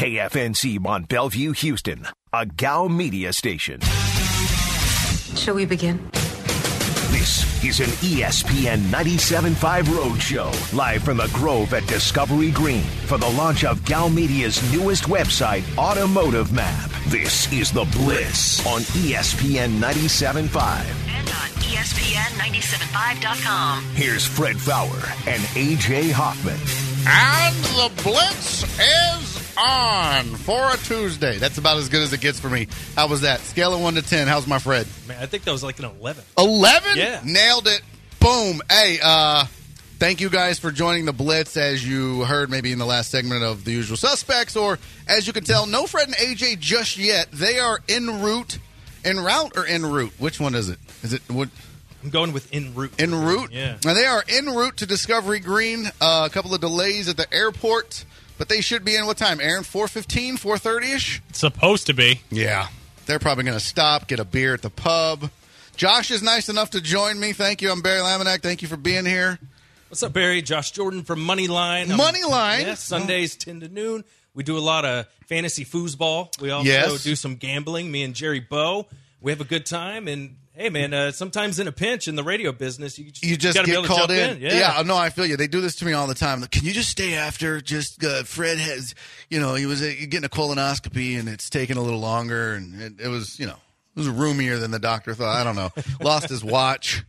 KFNC Mont Bellevue, Houston, a Gow Media station. Shall we begin? This is an ESPN 97.5 Roadshow, live from the Grove at Discovery Green for the launch of Gow Media's newest website, Automotive Map. This is The Blitz on ESPN 97.5. And on ESPN975.com. Here's Fred Fowler and AJ Hoffman. And the Blitz is on for a Tuesday. That's about as good as it gets for me. How was that? Scale of 1 to 10. How's my Fred? Man, I think that was like an 11. 11? Yeah. Nailed it. Boom. Hey, thank you guys for joining the Blitz. As you heard maybe in the last segment of The Usual Suspects, or as you can tell, no Fred and AJ just yet. They are en route. En route or en route? Which one is it? Is it what? I'm going with en route. En route? Yeah. Now, they are en route to Discovery Green. A couple of delays at the airport, but they should be in what time, Aaron? 4:15, 4:30-ish? Supposed to be. Yeah. They're probably going to stop, get a beer at the pub. Josh is nice enough to join me. Thank you. I'm Barry Laminack. Thank you for being here. What's up, Barry? Josh Jordan from Moneyline. Moneyline? Yeah, Sundays 10 to noon. We do a lot of fantasy foosball. We also do some gambling. Me and Jerry Bowe. We have a good time, and hey, man, sometimes in a pinch in the radio business, you just get be able to called jump in. Yeah, no, I feel you. They do this to me all the time. Like, can you just stay after? Just Fred has, he was getting a colonoscopy, and it's taking a little longer, and it was, it was roomier than the doctor thought. I don't know. Lost his watch.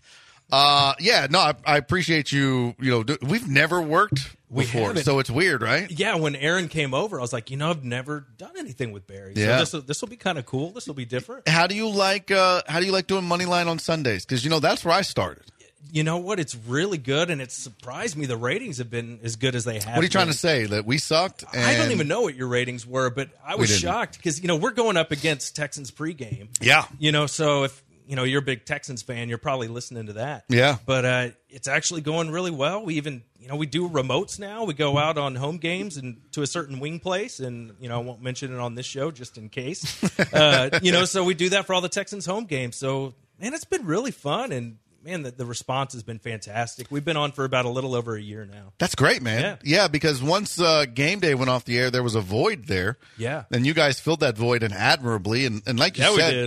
I appreciate you. We've never worked before, so it's weird, right? Yeah, when Aaron came over, I was like, I've never done anything with Barry. Yeah. So this will be kind of cool. This will be different. How do you like doing Moneyline on Sundays? Because that's where I started. You know what? It's really good, and it surprised me. The ratings have been as good as they have. What are you trying to say? That we sucked? I don't even know what your ratings were, but I was shocked because we're going up against Texans pregame. Yeah. So if you're a big Texans fan, you're probably listening to that. Yeah. But it's actually going really well. We even we do remotes now. We go out on home games and to a certain wing place, and I won't mention it on this show just in case. So we do that for all the Texans home games. So man, it's been really fun, and man, the response has been fantastic. We've been on for about a little over a year now. That's great, man. Yeah, because once Game Day went off the air, there was a void there. Yeah. And you guys filled that void admirably. And like you said,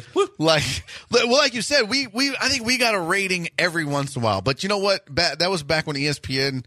we did. Like you said, I think we got a rating every once in a while. But you know what? That was back when ESPN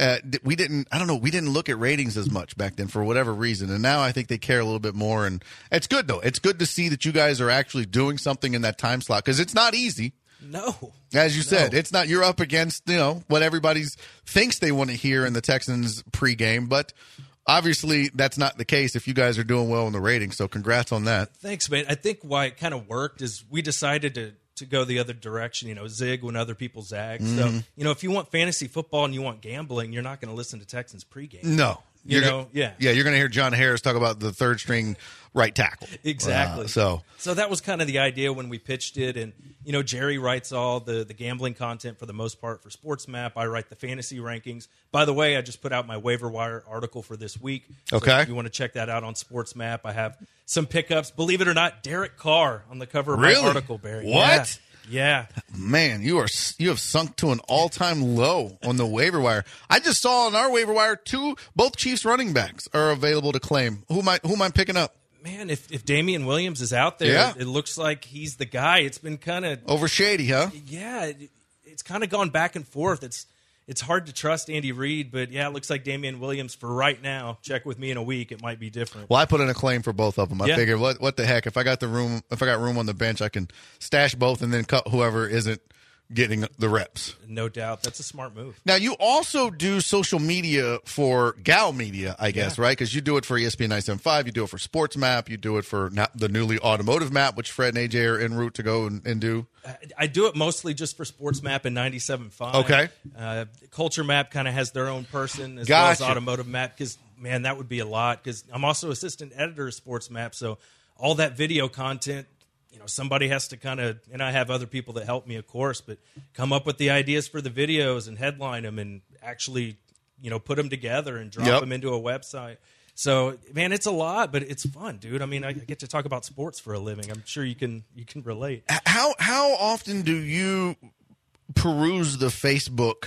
we didn't look at ratings as much back then for whatever reason. And now I think they care a little bit more. And it's good, though. It's good to see that you guys are actually doing something in that time slot because it's not easy. No. As you said, it's not. You're up against, what everybody thinks they want to hear in the Texans pregame, but obviously that's not the case if you guys are doing well in the ratings. So congrats on that. Thanks, man. I think why it kind of worked is we decided to go the other direction, zig when other people zag. Mm-hmm. So, if you want fantasy football and you want gambling, you're not going to listen to Texans pregame. No. You're going to hear John Harris talk about the third string right tackle. Exactly. So that was kind of the idea when we pitched it. And, Jerry writes all the gambling content for the most part for SportsMap. I write the fantasy rankings. By the way, I just put out my waiver wire article for this week. So okay. If you want to check that out on SportsMap, I have some pickups. Believe it or not, Derek Carr on the cover of my article, Barry. What? Yeah. Man, you have sunk to an all-time low on the waiver wire. I just saw on our waiver wire both Chiefs running backs are available to claim. Who am I picking up? Man, if Damian Williams is out there, it looks like he's the guy. It's been kind of over shady, huh? Yeah, it's kind of gone back and forth. It's hard to trust Andy Reid, but yeah, it looks like Damian Williams for right now. Check with me in a week; it might be different. Well, I put in a claim for both of them. I figured, what the heck? If I got room on the bench, I can stash both and then cut whoever isn't getting the reps. No doubt, that's a smart move. Now, you also do social media for Gow Media, I guess, right? Because you do it for ESPN 97.5, you do it for SportsMap, you do it for the newly Automotive Map, which Fred and AJ are en route to go and do. I do it mostly just for SportsMap and 97.5. Okay. Culture Map kind of has their own person as well as Automotive Map because, man, that would be a lot because I'm also assistant editor of SportsMap, so all that video content, somebody has to kind of, and I have other people that help me, of course, but come up with the ideas for the videos and headline them and actually, put them together and drop them into a website. So, man, it's a lot, but it's fun, dude. I mean, I get to talk about sports for a living. I'm sure you can relate. How often do you peruse the Facebook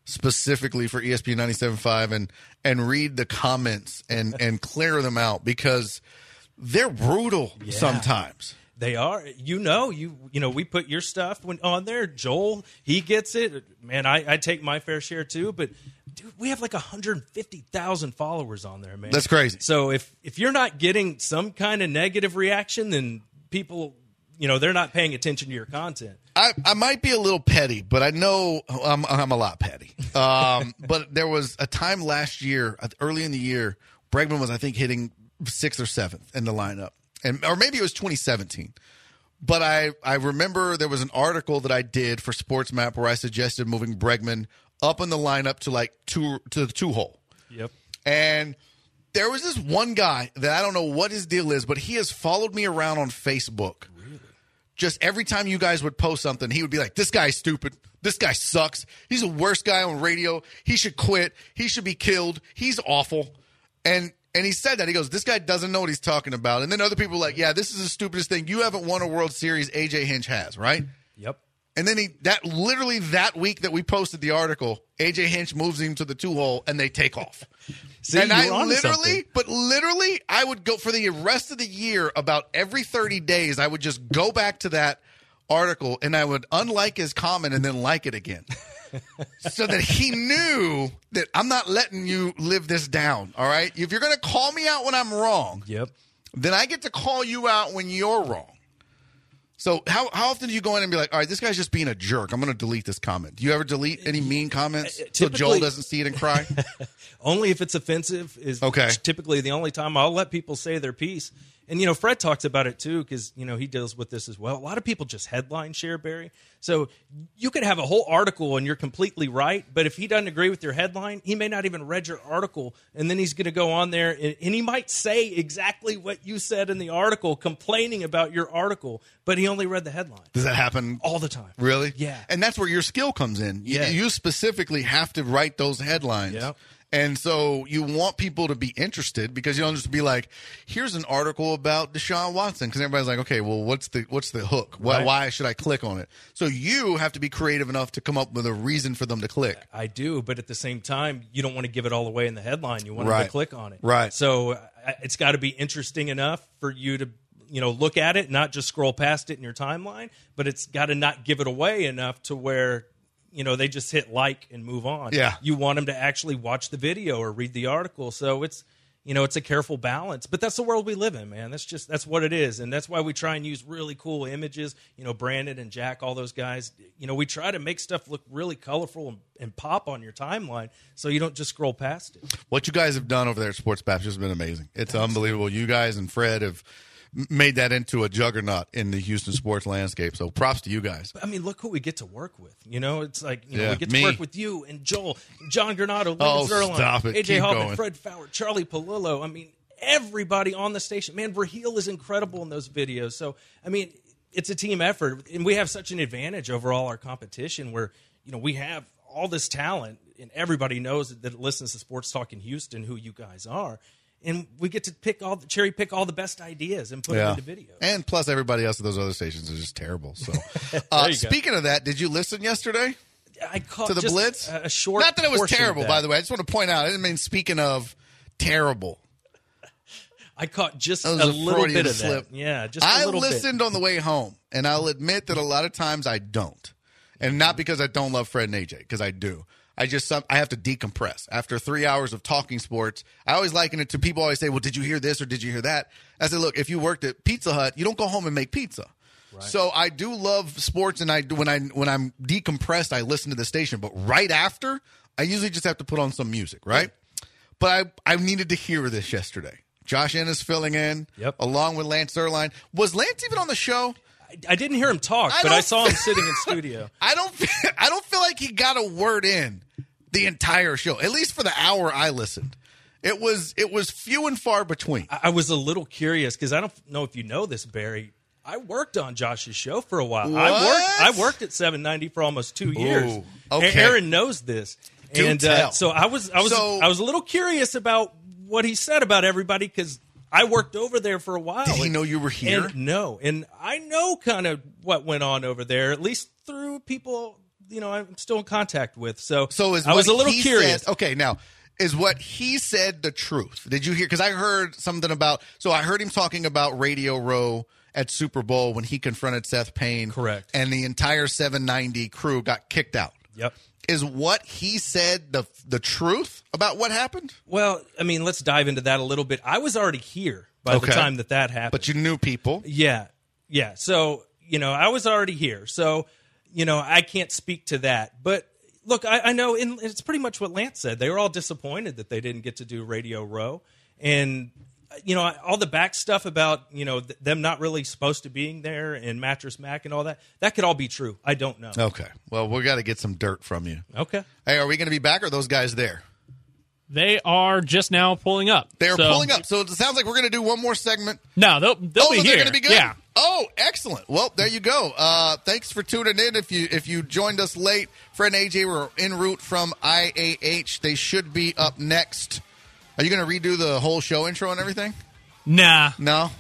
specifically for ESPN 97.5 and read the comments and clear them out because they're brutal sometimes. They are. You know, we put your stuff on there. Joel, he gets it. Man, I take my fair share too. But, dude, we have like 150,000 followers on there, man. That's crazy. So if you're not getting some kind of negative reaction, then people, they're not paying attention to your content. I might be a little petty, but I know I'm a lot petty. But there was a time last year, early in the year, Bregman was, I think, hitting 6th or 7th in the lineup. Or maybe it was 2017. But I remember there was an article that I did for Sports Map where I suggested moving Bregman up in the lineup to the 2-hole. Yep. And there was this one guy that I don't know what his deal is, but he has followed me around on Facebook. Really? Just every time you guys would post something, he would be like, this guy's stupid. This guy sucks. He's the worst guy on radio. He should quit. He should be killed. He's awful. And he said that. He goes, this guy doesn't know what he's talking about. And then other people are like, yeah, this is the stupidest thing. You haven't won a World Series. A.J. Hinch has, right? Yep. And then that week that we posted the article, A.J. Hinch moves him to the 2-hole, and they take off. See, and I literally, I would go for the rest of the year, about every 30 days, I would just go back to that article, and I would unlike his comment and then like it again. So that he knew that I'm not letting you live this down, all right? If you're going to call me out when I'm wrong, then I get to call you out when you're wrong. So how often do you go in and be like, all right, this guy's just being a jerk. I'm going to delete this comment. Do you ever delete any mean comments so Joel doesn't see it and cry? Only if it's offensive is typically the only time I'll let people say their piece. And, Fred talks about it, too, because, he deals with this as well. A lot of people just headline share, Barry. So you could have a whole article and you're completely right, but if he doesn't agree with your headline, he may not even read your article, and then he's going to go on there, and he might say exactly what you said in the article, complaining about your article, but he only read the headline. Does that happen? All the time. Really? Yeah. And that's where your skill comes in. Yeah. You specifically have to write those headlines. Yep. And so you want people to be interested because you don't just be like, here's an article about Deshaun Watson. Because everybody's like, okay, well, what's the hook? Why should I click on it? So you have to be creative enough to come up with a reason for them to click. I do, but at the same time, you don't want to give it all away in the headline. You want them to click on it. Right. So it's got to be interesting enough for you to look at it, not just scroll past it in your timeline, but it's got to not give it away enough to where they just hit like and move on. Yeah. You want them to actually watch the video or read the article. So it's a careful balance. But that's the world we live in, man. That's what it is. And that's why we try and use really cool images. Brandon and Jack, all those guys, we try to make stuff look really colorful and pop on your timeline so you don't just scroll past it. What you guys have done over there at Sports Baps has been amazing. It's unbelievable. You guys and Fred have made that into a juggernaut in the Houston sports landscape. So props to you guys. I mean, look who we get to work with. It's like, we get to work with you and Joel, John Granado, Lincoln Zerline, AJ Hoffman, Fred Fowler, Charlie Palillo. I mean, everybody on the station. Man, Verheel is incredible in those videos. So, I mean, it's a team effort. And we have such an advantage over all our competition where, we have all this talent and everybody knows that listens to Sports Talk in Houston who you guys are. And we get to cherry pick all the best ideas and put them into videos. And plus, everybody else at those other stations is just terrible. So, speaking of that, did you listen yesterday? I caught to the just Blitz. A short. Not that it was terrible, by the way. I just want to point out. I didn't mean speaking of terrible. I caught just a little bit of slip. That. Yeah, just a little bit. I listened on the way home, and I'll admit that a lot of times I don't, and not because I don't love Fred and AJ, because I do. I have to decompress. After 3 hours of talking sports, I always liken it to people always say, well, did you hear this or did you hear that? I said, look, if you worked at Pizza Hut, you don't go home and make pizza. Right. So I do love sports, and when I'm decompressed, I listen to the station. But right after, I usually just have to put on some music, right? But I needed to hear this yesterday. Josh Ennis filling in, along with Lance Zerline. Was Lance even on the show? I didn't hear him talk, but I saw him sitting in studio. I don't feel like he got a word in the entire show, at least for the hour I listened. It was few and far between. I was a little curious because I don't know if you know this, Barry. I worked on Josh's show for a while. What? I worked at 790 for almost 2 years. Ooh, okay. Aaron knows this. Do tell. So I was a little curious about what he said about everybody because I worked over there for a while. Did he know you were here? No. And I know kind of what went on over there, at least through people I'm still in contact with. So I was a little curious. Okay, now, is what he said the truth? Did you hear? Because I heard something about. So I heard him talking about Radio Row at Super Bowl when he confronted Seth Payne. Correct. And the entire 790 crew got kicked out. Yep. Is what he said the truth about what happened? Well, I mean, let's dive into that a little bit. I was already here by the time that happened. But you knew people. Yeah. So, I was already here. So, I can't speak to that. But look, I know it's pretty much what Lance said. They were all disappointed that they didn't get to do Radio Row. And, all the back stuff about, them not really supposed to being there and Mattress Mac and all that, that could all be true. I don't know. Okay. Well, we got to get some dirt from you. Okay. Hey, are we going to be back or are those guys there? They are just now pulling up. They're pulling up. So it sounds like we're going to do one more segment. No, they'll be here. They're going to be good? Yeah. Oh, excellent. Well, there you go. Thanks for tuning in. If you joined us late, Fred and AJ were en route from IAH. They should be up next. Are you going to redo the whole show intro and everything? Nah. No?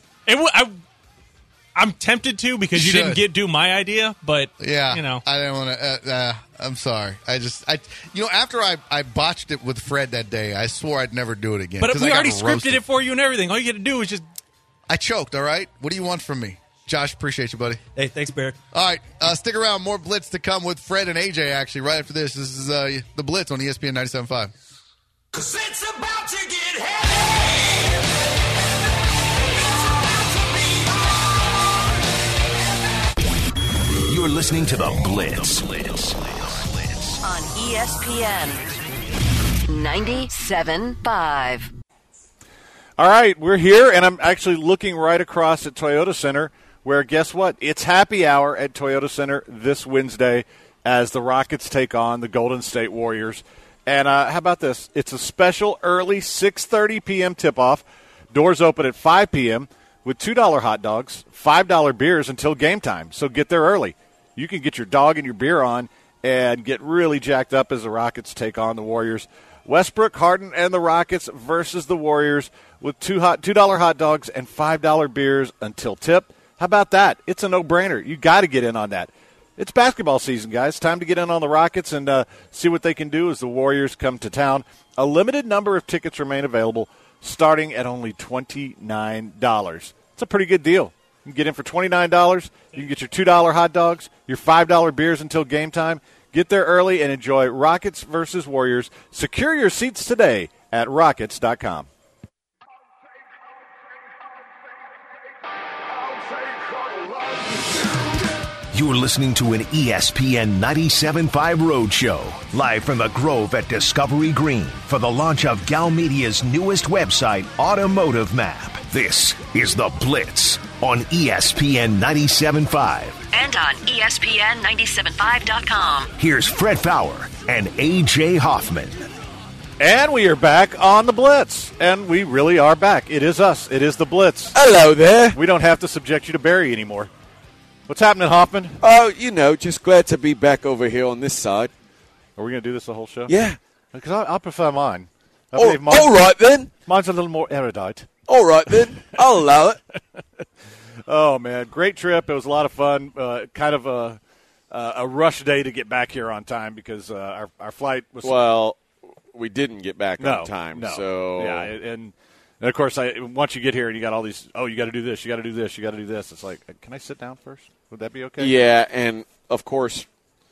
I'm tempted to because you didn't do my idea, but yeah, I didn't want to. I'm sorry. After I botched it with Fred that day, I swore I'd never do it again. But we already scripted it for you and everything. All you got to do is just. I choked. All right. What do you want from me, Josh? Appreciate you, buddy. Hey, thanks, Barrett. All right, stick around. More Blitz to come with Fred and AJ. Actually, right after this. This is the Blitz on ESPN 97.5. 'Cause it's about to get heavy. You're listening to The Blitz. On ESPN 97.5. All right, we're here, and I'm actually looking right across at Toyota Center, where, guess what? It's happy hour at Toyota Center this Wednesday as the Rockets take on the Golden State Warriors. And how about this? It's a special early 6:30 p.m. tip-off. Doors open at 5 p.m. with $2 hot dogs, $5 beers until game time. So get there early. You can get your dog and your beer on and get really jacked up as the Rockets take on the Warriors. Westbrook, Harden, and the Rockets versus the Warriors with $2 hot dogs and $5 beers until tip. How about that? It's a no-brainer. You got to get in on that. It's basketball season, guys. Time to get in on the Rockets and see what they can do as the Warriors come to town. A limited number of tickets remain available, starting at only $29. It's a pretty good deal. You can get in for $29. You can get your $2 hot dogs, your $5 beers until game time. Get there early and enjoy Rockets versus Warriors. Secure your seats today at Rockets.com. You're listening to an ESPN 97.5 Roadshow, live from the Grove at Discovery Green for the launch of Gal Media's newest website, Automotive Map. This is The Blitz on ESPN 97.5. And on ESPN975.com. Here's Fred Fowler and AJ Hoffman. And we are back on The Blitz. And we really are back. It is us. It is The Blitz. Hello there. We don't have to subject you to Barry anymore. What's happening, Hoffman? Oh, just glad to be back over here on this side. Are we going to do this the whole show? Yeah. Because I prefer mine. All right, then. Mine's a little more erudite. All right, then. I'll allow it. Oh, man. Great trip. It was a lot of fun. Kind of a rush day to get back here on time because our flight was... Well, we didn't get back on time. No. So... Yeah, and of course, once you get here and you got all these, you got to do this, you got to do this, you got to do this. It's like, can I sit down first? Would that be okay? Yeah, and of course,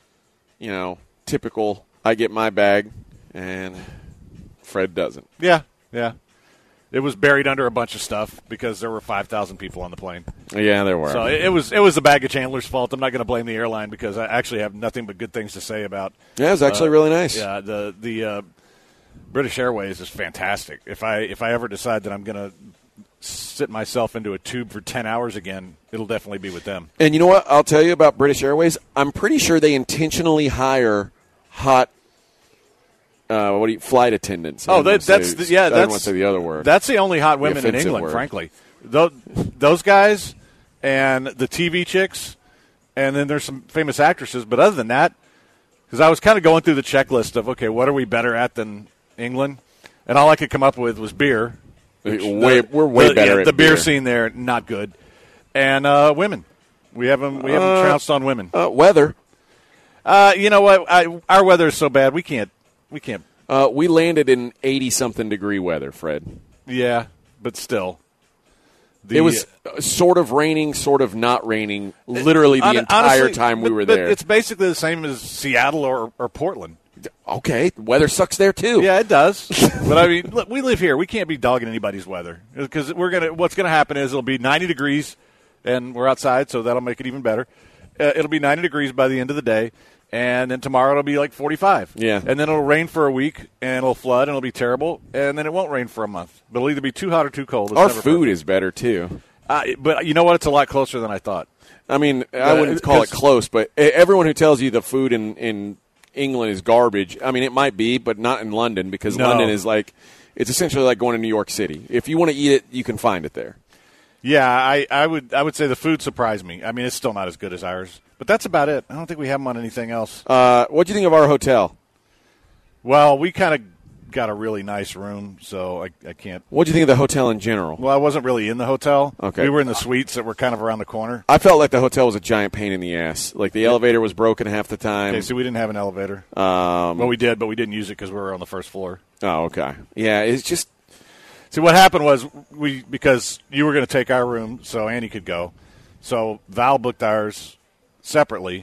typical, I get my bag and Fred doesn't. Yeah. It was buried under a bunch of stuff because there were 5,000 people on the plane. Yeah, there were. So it was the bag of Chandler's fault. I'm not going to blame the airline because I actually have nothing but good things to say about. Yeah, it was actually really nice. Yeah, the British Airways is fantastic. If I ever decide that I'm going to sit myself into a tube for 10 hours again, it'll definitely be with them. And you know what? I'll tell you about British Airways. I'm pretty sure they intentionally hire hot flight attendants. Oh, I don't want to say the other word. That's the only hot women in England, word. Frankly. Those guys and the TV chicks, and then there's some famous actresses. But other than that, because I was kind of going through the checklist of, okay, what are we better at than England? And all I could come up with was beer. We're way better at the beer scene there, not good. And women. We haven't trounced on women. Weather. You know what? Our weather is so bad we can't. We landed in 80-something degree weather, Fred. Yeah, but still. It was sort of raining, sort of not raining, literally the entire time we were there. It's basically the same as Seattle or Portland. Okay, weather sucks there too. Yeah, it does. But I mean, look, we live here. We can't be dogging anybody's weather because what's going to happen is it'll be 90 degrees, and we're outside, so that'll make it even better. It'll be 90 degrees by the end of the day. And then tomorrow it'll be like 45. Yeah. And then it'll rain for a week, and it'll flood, and it'll be terrible. And then it won't rain for a month. But it'll either be too hot or too cold. Our food is better, too. But you know what? It's a lot closer than I thought. I mean, I wouldn't call it close, but everyone who tells you the food in England is garbage, I mean, it might be, but not in London, because London is like, it's essentially like going to New York City. If you want to eat it, you can find it there. Yeah, I would say the food surprised me. I mean, it's still not as good as ours. But that's about it. I don't think we have them on anything else. What do you think of our hotel? Well, we kind of got a really nice room, so I can't. What do you think of the hotel in general? Well, I wasn't really in the hotel. Okay. We were in the suites that were kind of around the corner. I felt like the hotel was a giant pain in the ass. Like the elevator was broken half the time. Okay, so we didn't have an elevator. Well, we did, but we didn't use it because we were on the first floor. Oh, okay. Yeah, it's just. See, what happened was because you were going to take our room so Annie could go. So Val booked ours separately.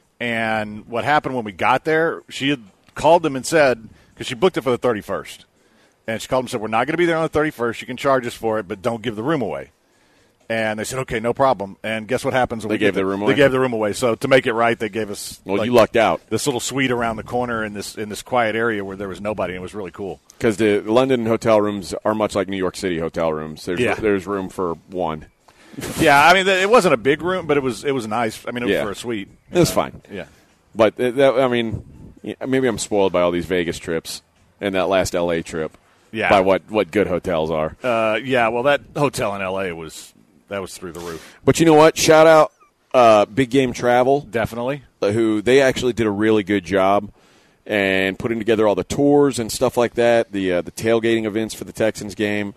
And what happened when we got there, she had called them and said, because she booked it for the 31st. And she called them and said, we're not going to be there on the 31st. You can charge us for it, but don't give the room away. And they said, okay, no problem. And guess what happens when they gave the room away? They gave the room away. So to make it right, they gave us you lucked out. This little suite around the corner in this quiet area where there was nobody, and it was really cool. Because the London hotel rooms are much like New York City hotel rooms. There's room for one. Yeah, I mean, it wasn't a big room, but it was nice. I mean, it was for a suite. It was fine. Yeah. But, I mean, maybe I'm spoiled by all these Vegas trips and that last L.A. trip. Yeah. By what good hotels are. Yeah, well, that hotel in L.A. was through the roof. But you know what? Shout out Big Game Travel. Definitely. Who they actually did a really good job and putting together all the tours and stuff like that, the tailgating events for the Texans game.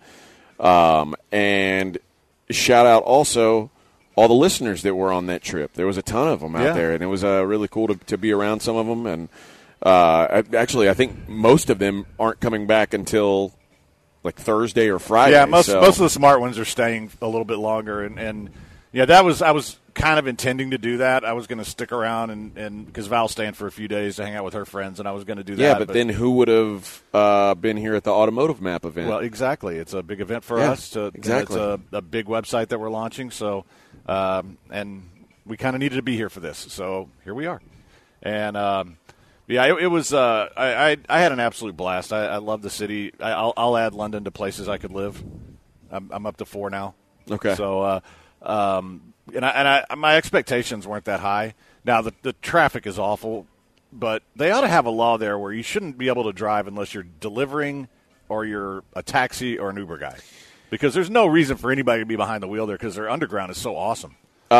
And shout out also all the listeners that were on that trip. There was a ton of them out there, and it was really cool to be around some of them. And actually, I think most of them aren't coming back until like Thursday or Friday. Yeah, most of the smart ones are staying a little bit longer, and yeah, I was kind of intending to do that. I was going to stick around and because Val's staying for a few days to hang out with her friends, and I was going to do that. Yeah, but then who would have been here at the Automotive Map event? Well, exactly. It's a big event for us. Exactly. It's a big website that we're launching, so and we kind of needed to be here for this, so here we are. And yeah, it was. I had an absolute blast. I love the city. I'll add London to places I could live. I'm up to 4 now. Okay. So, my expectations weren't that high. Now the traffic is awful, but they ought to have a law there where you shouldn't be able to drive unless you're delivering or you're a taxi or an Uber guy, because there's no reason for anybody to be behind the wheel there because their underground is so awesome.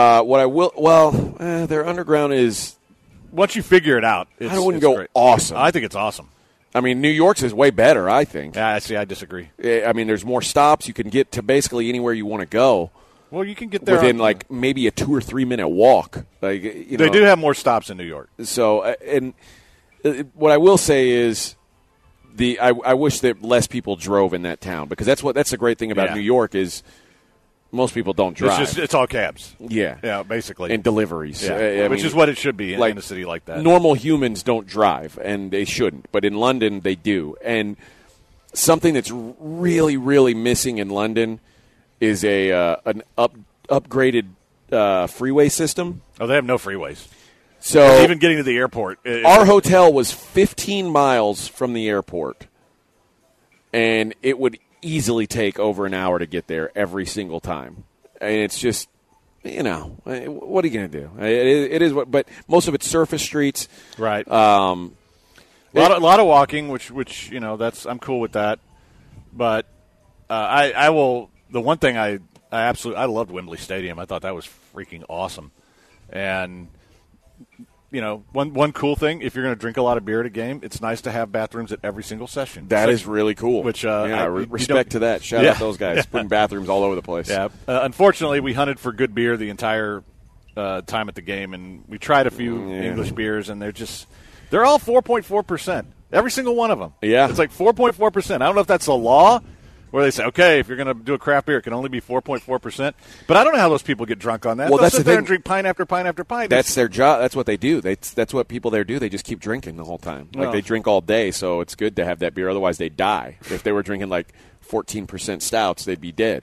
Their underground is. Once you figure it out, I wouldn't go great. awesome. I think it's awesome. I mean, New York's is way better, I think. Yeah, I disagree. I mean, there's more stops. You can get to basically anywhere you want to go. Well, you can get there within like maybe a 2 or 3 minute walk. Like they do have more stops in New York. So, and what I will say is, I wish that less people drove in that town, because that's the great thing about New York is. Most people don't drive. It's all cabs. Yeah, basically, and deliveries. Yeah. Which is what it should be in a city like that. Normal humans don't drive, and they shouldn't. But in London, they do. And something that's really, really missing in London is an upgraded freeway system. Oh, they have no freeways. So even getting to the airport. Our hotel was 15 miles from the airport, and it would easily take over an hour to get there every single time. And it's just, what are you going to do? It is what, but most of it's surface streets. Right. A lot of walking, which I'm cool with that. But I will. The one thing I loved Wembley Stadium. I thought that was freaking awesome. And one cool thing, if you're going to drink a lot of beer at a game, it's nice to have bathrooms at every single session. That is really cool. Which respect to that. Shout out those guys putting bathrooms all over the place. Yeah. Unfortunately, we hunted for good beer the entire time at the game, and we tried a few English beers, and they're all 4.4%. Every single one of them. Yeah. It's like 4.4%. I don't know if that's a law where they say, okay, if you're going to do a craft beer, it can only be 4.4%. But I don't know how those people get drunk on that. Well, They'll that's sit the there thing. and drink pint after pint after pint. That's their job. That's what they do. That's what people there do. They just keep drinking the whole time. Like, they drink all day, so it's good to have that beer. Otherwise, they die. If they were drinking, 14% stouts, they'd be dead.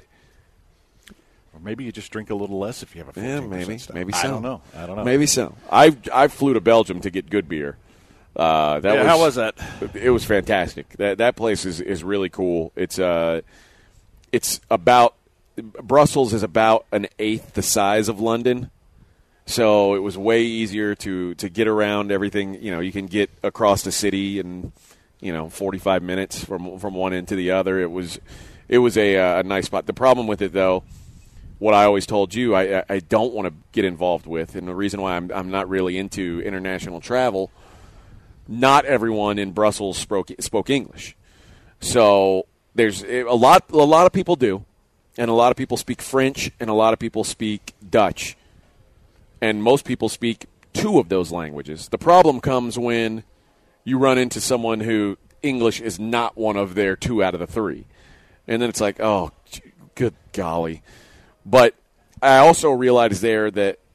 Or maybe you just drink a little less if you have a 14% stout. Maybe so. I don't know. Maybe so. I flew to Belgium to get good beer. How was that? It was fantastic. That place is really cool. It's about Brussels is about an eighth the size of London, so it was way easier to get around everything. You can get across the city in 45 minutes from one end to the other. It was a nice spot. The problem with it, though, what I always told you, I don't want to get involved with, and the reason why I'm not really into international travel. Not everyone in Brussels spoke English, so there's a lot of people do, and a lot of people speak French, and a lot of people speak Dutch, and most people speak two of those languages. The problem comes when you run into someone who English is not one of their 2 out of the 3, and then it's like, oh, good golly. But I also realized there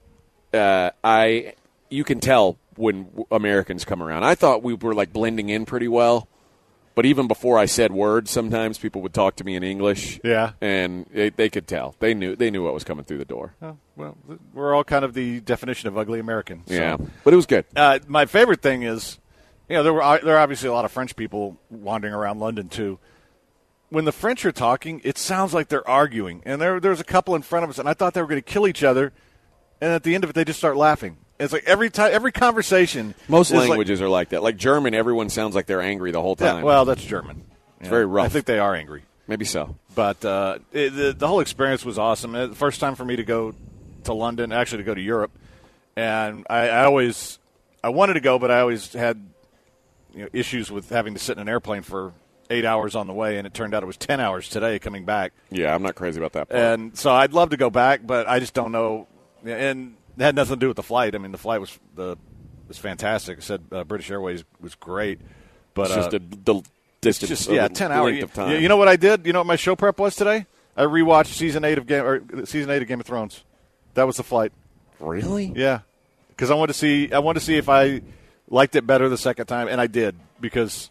that you can tell when Americans come around. I thought we were blending in pretty well, but even before I said words, sometimes people would talk to me in English. Yeah, and they could tell. They knew what was coming through the door. Oh, well, we're all kind of the definition of ugly American. So. Yeah, but it was good. My favorite thing is, there are obviously a lot of French people wandering around London too. When the French are talking, it sounds like they're arguing, and there's a couple in front of us, and I thought they were going to kill each other, and at the end of it, they just start laughing. It's like every conversation. Most languages are like that. Like German, everyone sounds like they're angry the whole time. Yeah, well, that's German. It's very rough. I think they are angry. Maybe so. But the whole experience was awesome. The first time for me to go to London, actually to go to Europe, and I wanted to go, but I always had issues with having to sit in an airplane for 8 hours on the way, and it turned out it was 10 hours today coming back. Yeah, I'm not crazy about that part. And so I'd love to go back, but I just don't know. And it had nothing to do with the flight. I mean, the flight was fantastic. I said British Airways was great, but it's just the distance. 10 hours of time. You know what I did? You know what my show prep was today? I rewatched season 8 of Game of Thrones. That was the flight. Really? Yeah, because I wanted to see if I liked it better the second time, and I did, because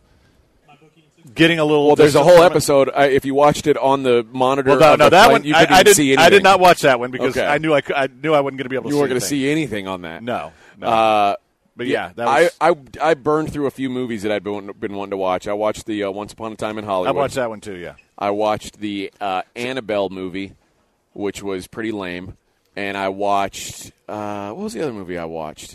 getting a little. Well, there's a whole episode. If you watched it on the monitor, that one you couldn't see anything. I did not watch that one because okay. I knew I wasn't going to be able to. You weren't going to see anything on that. No. But yeah, that was, I burned through a few movies that I'd been wanting to watch. I watched the Once Upon a Time in Hollywood. I watched that one too. Yeah. I watched the Annabelle movie, which was pretty lame, and I watched what was the other movie I watched?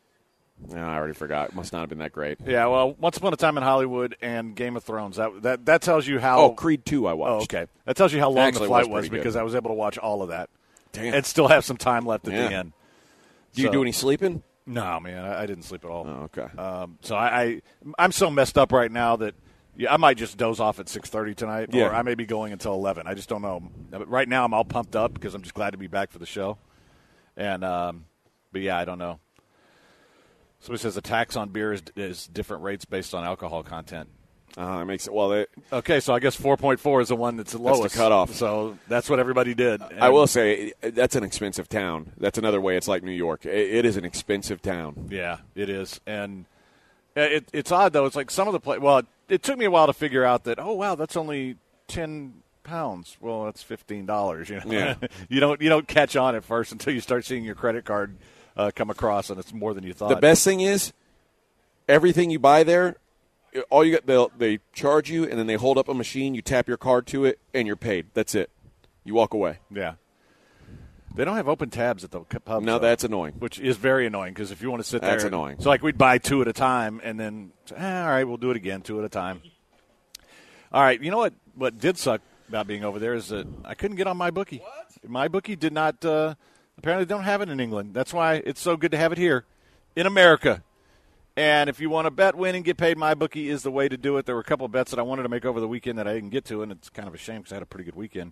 No, I already forgot. It must not have been that great. Yeah, well, Once Upon a Time in Hollywood and Game of Thrones. That tells you how. Oh, Creed 2 I watched. Oh, okay. That tells you how long Actually, the flight was because I was able to watch all of that. Damn. And still have some time left at the end. Do you do any sleeping? No, man, I didn't sleep at all. Oh, okay. So I'm so messed up right now that I might just doze off at 6:30 tonight, or I may be going until 11. I just don't know. But right now I'm all pumped up because I'm just glad to be back for the show. And but yeah, I don't know. Somebody says the tax on beer is different rates based on alcohol content. It makes it okay, so I guess 4.4 is the one that's the lowest. That's the cutoff. So that's what everybody did. And I will say that's an expensive town. That's another way it's like New York. It is an expensive town. Yeah, it is, and it's odd though. It's like some of the play. Well, it took me a while to figure out that. Oh wow, that's only £10. Well, that's $15. You know, yeah. you don't catch on at first until you start seeing your credit card come across, and it's more than you thought. The best thing is everything you buy there. All you got, they charge you, and then they hold up a machine. You tap your card to it, and you're paid. That's it. You walk away. Yeah. They don't have open tabs at the pubs. No, that's annoying. Which is very annoying because if you want to sit there, that's annoying. So like we'd buy 2 at a time, and then all right, we'll do it again 2 at a time. All right, you know what did suck about being over there is that I couldn't get on MyBookie. What? MyBookie did not. Apparently, they don't have it in England. That's why it's so good to have it here in America. And if you want to bet, win, and get paid, MyBookie is the way to do it. There were a couple of bets that I wanted to make over the weekend that I didn't get to, and it's kind of a shame because I had a pretty good weekend.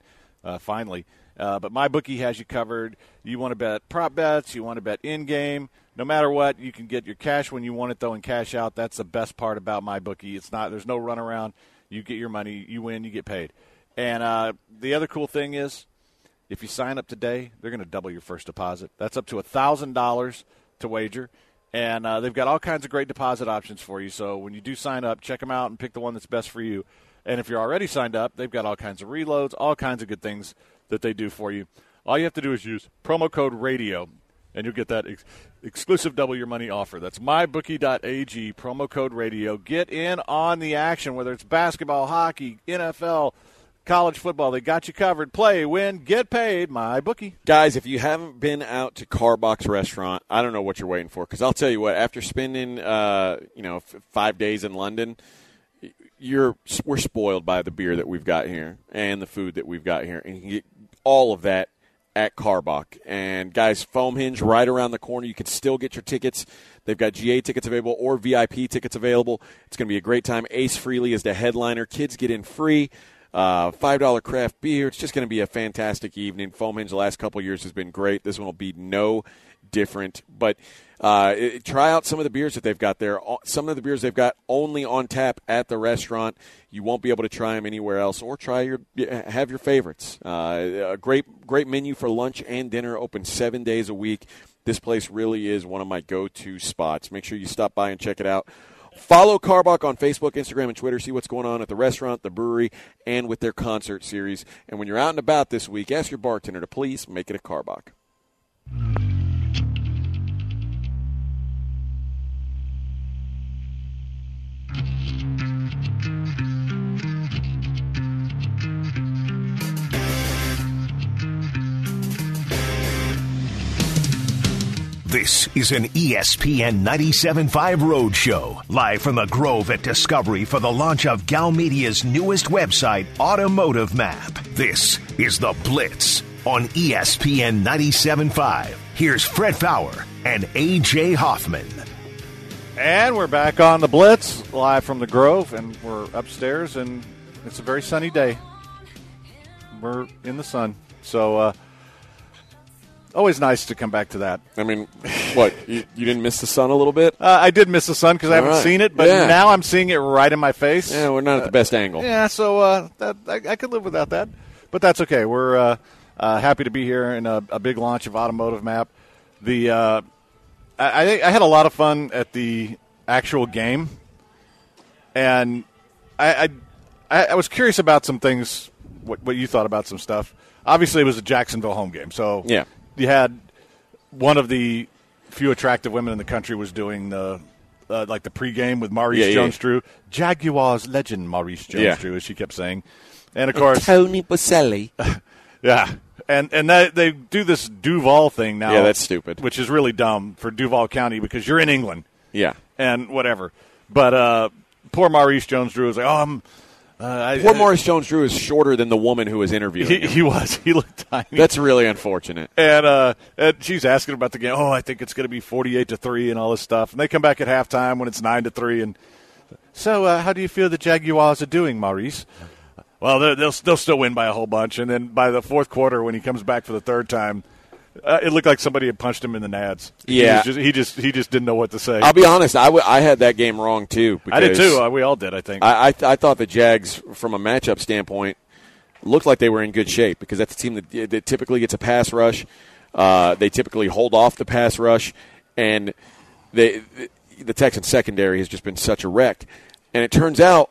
finally. But MyBookie has you covered. You want to bet prop bets, you want to bet in-game. No matter what, you can get your cash when you want it, though, and cash out. That's the best part about MyBookie. There's no runaround. You get your money, you win, you get paid. And the other cool thing is, if you sign up today, they're going to double your first deposit. That's up to $1,000 to wager. And they've got all kinds of great deposit options for you. So when you do sign up, check them out and pick the one that's best for you. And if you're already signed up, they've got all kinds of reloads, all kinds of good things that they do for you. All you have to do is use promo code RADIO, and you'll get that exclusive double your money offer. That's mybookie.ag, promo code RADIO. Get in on the action, whether it's basketball, hockey, NFL, college football. They got you covered. Play, win, get paid. MyBookie. Guys, if you haven't been out to Carbox Restaurant, I don't know what you're waiting for. Because I'll tell you what, after spending 5 days in London, we're spoiled by the beer that we've got here and the food that we've got here. And you can get all of that at Carbach. And, guys, Foam Hinge right around the corner. You can still get your tickets. They've got GA tickets available or VIP tickets available. It's going to be a great time. Ace Frehley is the headliner. Kids get in free. $5 craft beer. It's just going to be a fantastic evening. Foam Hinge the last couple of years has been great. This one will be no different. But try out some of the beers that they've got there. Some of the beers they've got only on tap at the restaurant. You won't be able to try them anywhere else, or have your favorites. A great menu for lunch and dinner, open 7 days a week. This place really is one of my go-to spots. Make sure you stop by and check it out. Follow Carbach on Facebook, Instagram, and Twitter. See what's going on at the restaurant, the brewery, and with their concert series. And when you're out and about this week, ask your bartender to please make it a Carbach. This is an ESPN 97.5 Roadshow, live from the Grove at Discovery for the launch of Gal Media's newest website, Automotive Map. This is The Blitz on ESPN 97.5. Here's Fred Fowler and A.J. Hoffman. And we're back on The Blitz, live from the Grove, and we're upstairs, and it's a very sunny day. We're in the sun, so always nice to come back to that. I mean, what, you didn't miss the sun a little bit? I did miss the sun because I haven't seen it, but now I'm seeing it right in my face. Yeah, we're not at the best angle. Yeah, so I could live without that, but that's okay. We're happy to be here in a big launch of Automotive Map. I had a lot of fun at the actual game, and I was curious about some things, what you thought about some stuff. Obviously, it was a Jacksonville home game, so yeah. You had one of the few attractive women in the country was doing the pregame with Maurice Jones-Drew. Jaguars legend Maurice Jones-Drew, as she kept saying. And, of course, Tony Boselli. Yeah. And they do this Duval thing now. Yeah, that's stupid. Which is really dumb for Duval County because you're in England. Yeah. And whatever. But poor Maurice Jones-Drew was like, poor Maurice Jones-Drew is shorter than the woman who was interviewing him. He was. He looked tiny. That's really unfortunate. And she's asking about the game. Oh, I think it's going to be 48-3 and all this stuff. And they come back at halftime when it's 9-3. And so, how do you feel the Jaguars are doing, Maurice? Well, they'll still win by a whole bunch. And then by the fourth quarter, when he comes back for the third time, it looked like somebody had punched him in the nads. Yeah, he just didn't know what to say. I'll be honest, I had that game wrong too. I did too. We all did, I think. I thought the Jags, from a matchup standpoint, looked like they were in good shape because that's a team that typically gets a pass rush. They typically hold off the pass rush, and the Texans secondary has just been such a wreck. And it turns out,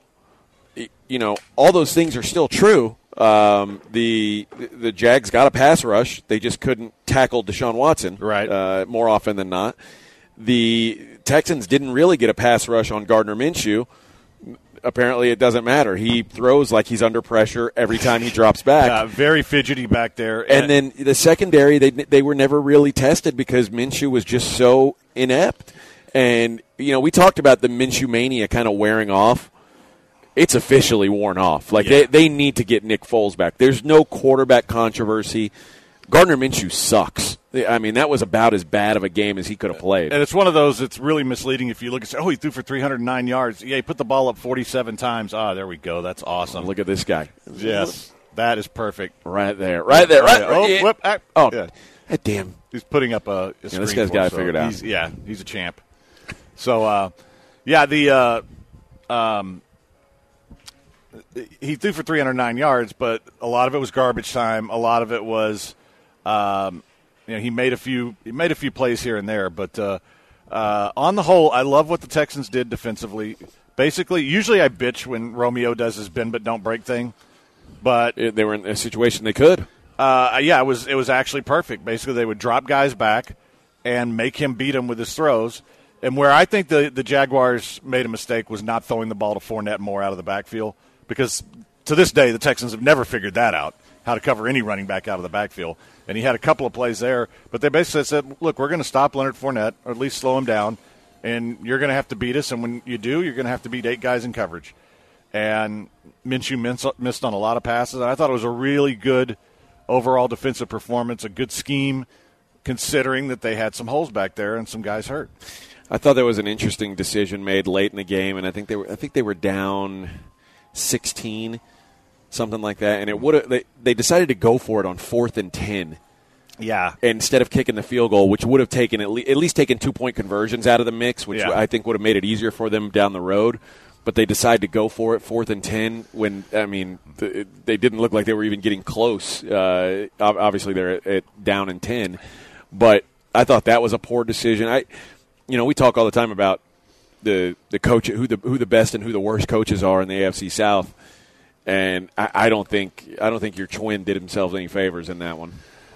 all those things are still true. The Jags got a pass rush. They just couldn't tackle Deshaun Watson more often than not. The Texans didn't really get a pass rush on Gardner Minshew. Apparently it doesn't matter. He throws like he's under pressure every time he drops back. Yeah, very fidgety back there. And then the secondary, they were never really tested because Minshew was just so inept. And, we talked about the Minshew mania kind of wearing off. It's officially worn off. They need to get Nick Foles back. There's no quarterback controversy. Gardner Minshew sucks. I mean, that was about as bad of a game as he could have played. And it's one of those that's really misleading if you look and say, he threw for 309 yards. Yeah, he put the ball up 47 times. There we go. That's awesome. Look at this guy. Yes. That is perfect. Right there. Right there. Right. Oh, whoop. Yeah. Damn. He's putting up a screen. This guy's got it figured out. He's a champ. So, he threw for 309 yards, but a lot of it was garbage time. A lot of it was, he made a few plays here and there. But on the whole, I love what the Texans did defensively. Basically, usually I bitch when Romeo does his bend but don't break thing, but they were in a situation they could. It was actually perfect. Basically, they would drop guys back and make him beat them with his throws. And where I think the Jaguars made a mistake was not throwing the ball to Fournette more out of the backfield, because to this day the Texans have never figured that out, how to cover any running back out of the backfield. And he had a couple of plays there, but they basically said, look, we're going to stop Leonard Fournette, or at least slow him down, and you're going to have to beat us, and when you do, you're going to have to beat 8 guys in coverage. And Minshew missed on a lot of passes, and I thought it was a really good overall defensive performance, a good scheme, considering that they had some holes back there and some guys hurt. I thought there was an interesting decision made late in the game, and I think they were down 16, something like that, and it would they decided to go for it on 4th and 10. Yeah. Instead of kicking the field goal, which would have taken at least taken 2-point conversions out of the mix, which I think would have made it easier for them down the road. But they decided to go for it 4th and 10 when, they didn't look like they were even getting close. Obviously, they're at down in 10. But I thought that was a poor decision. We talk all the time about the coach, who the best and who the worst coaches are in the AFC South, and I don't think your twin did himself any favors in that one.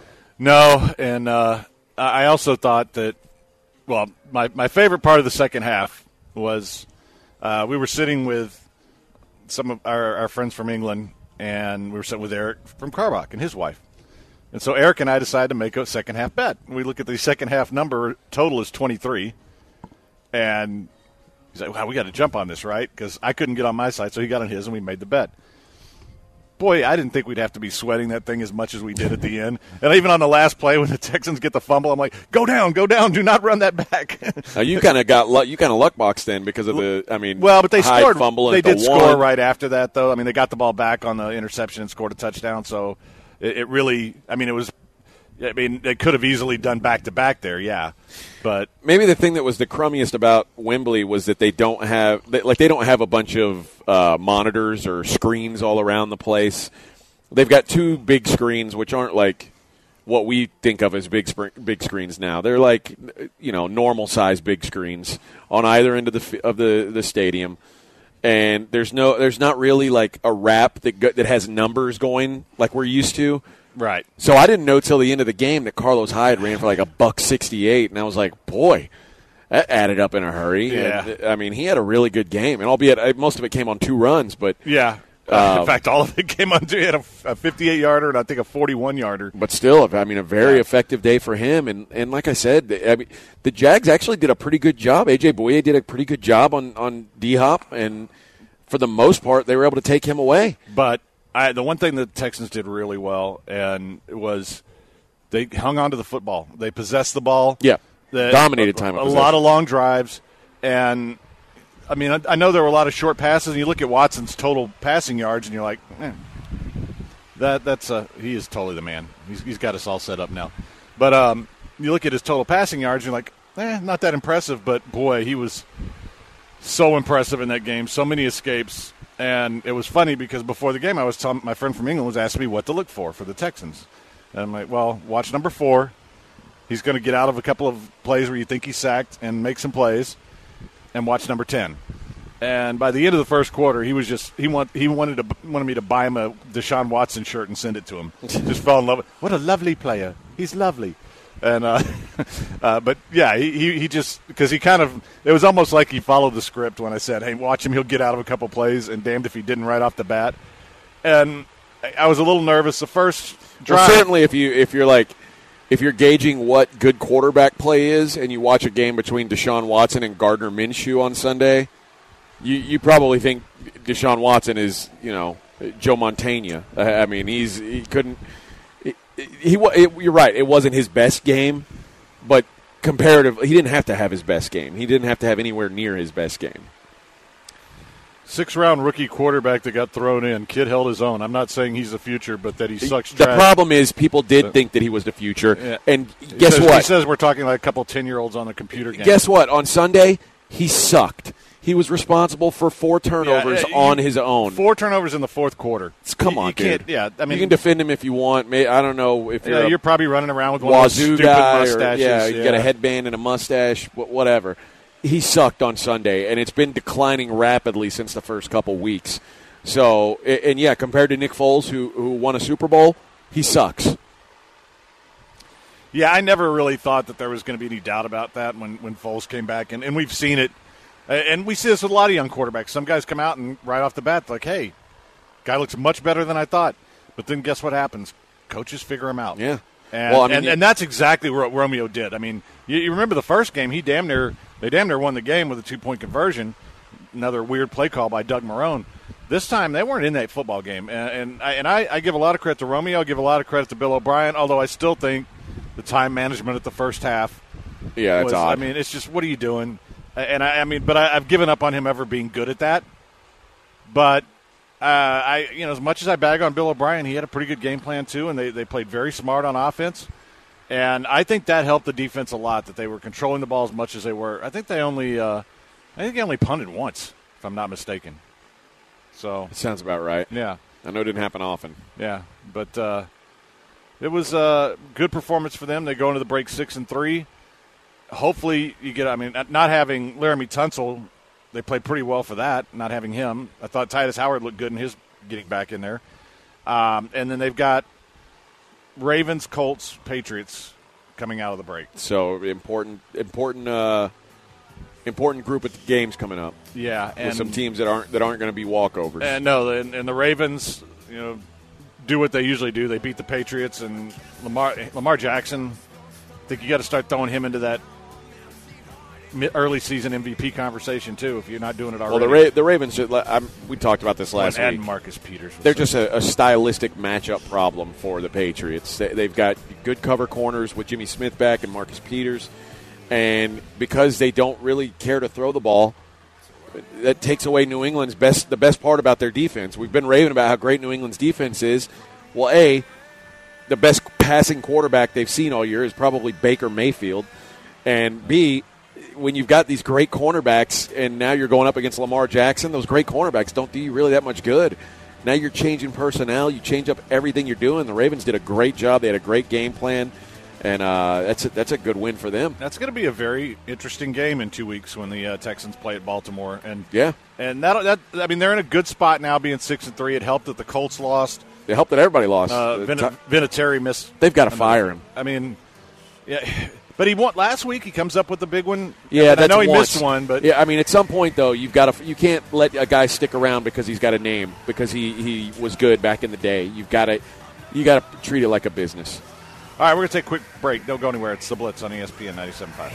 No, and I also thought that. Well, my favorite part of the second half was we were sitting with some of our friends from England, and we were sitting with Eric from Carbach and his wife. And so Eric and I decided to make a second-half bet. We look at the second-half number, total is 23. And he's like, wow, we got to jump on this, right? Because I couldn't get on my side, so he got on his, and we made the bet. Boy, I didn't think we'd have to be sweating that thing as much as we did at the end. And even on the last play when the Texans get the fumble, I'm like, go down, do not run that back. You kind of luck boxed then because of but they high scored. Fumble they did score one. right after that, though. They got the ball back on the interception and scored a touchdown, so it really, they could have easily done back-to-back there, yeah. But maybe the thing that was the crummiest about Wembley was that they don't have a bunch of monitors or screens all around the place. They've got 2 big screens, which aren't like what we think of as big screens now. They're like normal size big screens on either end of the stadium. And there's not really like a wrap that has numbers going like we're used to. Right. So I didn't know till the end of the game that Carlos Hyde ran for like $168, and I was like, boy, that added up in a hurry. Yeah. And, he had a really good game, and albeit most of it came on 2 runs, but yeah. In fact, all of it came on 2. He had a 58-yarder and I think a 41-yarder. But still, a very effective day for him. And like I said, the Jags actually did a pretty good job. A.J. Bouye did a pretty good job on D-Hop, and for the most part, they were able to take him away. But the one thing the Texans did really well was they hung on to the football. They possessed the ball. Yeah, dominated time of possession. A lot of long drives. And, I know there were a lot of short passes, and you look at Watson's total passing yards, and you're like, he is totally the man. He's got us all set up now. But you look at his total passing yards, and you're like, not that impressive. But, boy, he was so impressive in that game. So many escapes. And it was funny because before the game, I was telling my friend from England was asking me what to look for the Texans. And I'm like, well, watch number 4. He's going to get out of a couple of plays where you think he's sacked and make some plays. And watch number 10. And by the end of the first quarter, he was just he wanted me to buy him a Deshaun Watson shirt and send it to him. Just fell in love. What a lovely player. He's lovely. And but yeah, he just because he kind of it was almost like he followed the script when I said, "Hey, watch him. He'll get out of a couple plays." And damned if he didn't right off the bat. And I was a little nervous the first drive. Well, certainly, if you're gauging what good quarterback play is, and you watch a game between Deshaun Watson and Gardner Minshew on Sunday, you probably think Deshaun Watson is Joe Montana. You're right. It wasn't his best game, but comparatively, he didn't have to have his best game. He didn't have to have anywhere near his best game. 6th-round rookie quarterback that got thrown in. Kid held his own. I'm not saying he's the future, but that he sucks trash. The problem is people did think that he was the future. Yeah. And guess what? He says we're talking like a couple 10-year-olds on the computer game. Guess what? On Sunday, he sucked. He was responsible for 4 turnovers on his own. 4 turnovers in the fourth quarter. Come on, dude. Yeah, I mean, you can defend him if you want. I don't know if you're probably running around with one of those stupid mustaches. You got a headband and a mustache, whatever. He sucked on Sunday, and it's been declining rapidly since the first couple weeks. So, and compared to Nick Foles, who won a Super Bowl, he sucks. Yeah, I never really thought that there was going to be any doubt about that when Foles came back, and we've seen it. And we see this with a lot of young quarterbacks. Some guys come out and right off the bat, like, hey, guy looks much better than I thought. But then guess what happens? Coaches figure him out. Yeah. And that's exactly what Romeo did. I mean, you remember the first game, they damn near won the game with a 2-point conversion. Another weird play call by Doug Marrone. This time they weren't in that football game. And I give a lot of credit to Romeo. I give a lot of credit to Bill O'Brien, although I still think the time management at the first half it's odd. I mean, it's just, what are you doing? And I've given up on him ever being good at that. But as much as I bag on Bill O'Brien, he had a pretty good game plan too, and they played very smart on offense. And I think that helped the defense a lot, that they were controlling the ball as much as they were. I think they only punted once, if I'm not mistaken. So it sounds about right. Yeah, I know it didn't happen often. Yeah, but it was a good performance for them. They go into the break 6-3. Hopefully you get. I mean, not having Laramie Tunsil, they played pretty well for that. Not having him, I thought Titus Howard looked good in his getting back in there. And then they've got Ravens, Colts, Patriots coming out of the break. So important group of games coming up. Yeah, and with some teams that aren't going to be walkovers. And the Ravens, do what they usually do. They beat the Patriots, and Lamar Jackson. I think you got to start throwing him into that early season MVP conversation too, if you're not doing it already. Well, the Ravens, we talked about this last week. And Marcus Peters. They're just a stylistic matchup problem for the Patriots. They've got good cover corners with Jimmy Smith back and Marcus Peters, and because they don't really care to throw the ball, that takes away New England's the best part about their defense. We've been raving about how great New England's defense is. Well, the best passing quarterback they've seen all year is probably Baker Mayfield, and B, when you've got these great cornerbacks and now you're going up against Lamar Jackson, those great cornerbacks don't do you really that much good. Now you're changing personnel. You change up everything you're doing. The Ravens did a great job. They had a great game plan, and that's a good win for them. That's going to be a very interesting game in 2 weeks when the Texans play at Baltimore. And yeah, and they're in a good spot now, being 6-3. It helped that the Colts lost. It helped that everybody lost. Vinatieri missed. They've got to fire him. I mean, yeah. But he won last week. He comes up with the big one. Yeah, I know he missed one, but yeah, I mean, at some point though, you can't let a guy stick around because he's got a name, because he was good back in the day. You got to treat it like a business. All right, we're gonna take a quick break. Don't go anywhere. It's the Blitz on ESPN 97.5.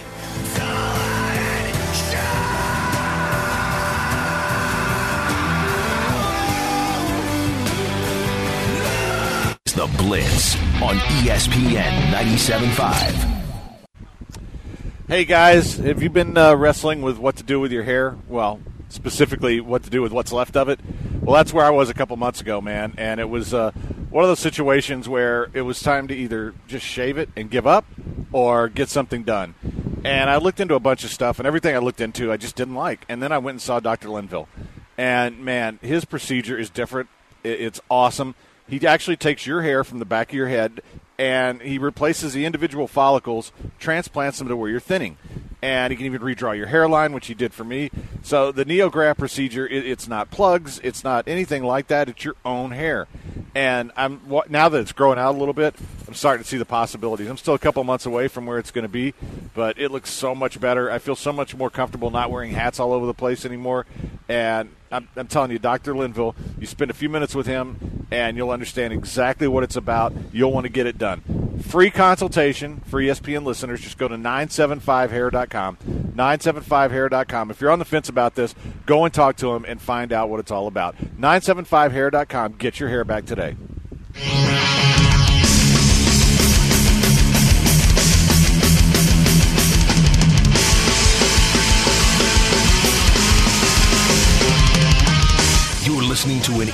The Blitz on ESPN 97.5. Hey guys, have you been wrestling with what to do with your hair? Well, specifically what to do with what's left of it? Well, that's where I was a couple months ago, man. And it was one of those situations where it was time to either just shave it and give up or get something done. And I looked into a bunch of stuff, and everything I looked into I just didn't like. And then I went and saw Dr. Linville. And, man, his procedure is different. It's awesome. He actually takes your hair from the back of your head and he replaces the individual follicles, transplants them to where you're thinning. And he can even redraw your hairline, which he did for me. So the NeoGraft procedure, it's not plugs. It's not anything like that. It's your own hair. And now that it's growing out a little bit, I'm starting to see the possibilities. I'm still a couple months away from where it's going to be, but it looks so much better. I feel so much more comfortable not wearing hats all over the place anymore. And I'm telling you, Dr. Linville, you spend a few minutes with him, and you'll understand exactly what it's about. You'll want to get it done. Free consultation for ESPN listeners. Just go to 975hair.com, 975hair.com. If you're on the fence about this, go and talk to him and find out what it's all about. 975hair.com. Get your hair back today.